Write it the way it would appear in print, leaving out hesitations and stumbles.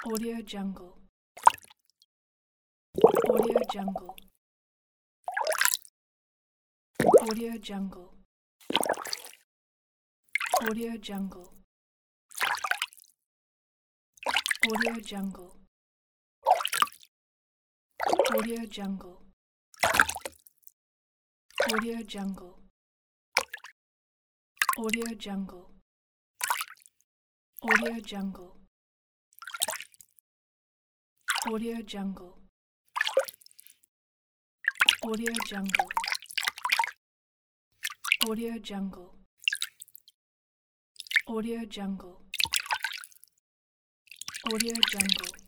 Audio Jungle. Audio Jungle. Audio Jungle. Audio Jungle. Audio Jungle. Audio Jungle. Audio Jungle. Audio Jungle. Audio Jungle. Audio Jungle. Audio Jungle. Audio Jungle. Audio Jungle. Audio Jungle.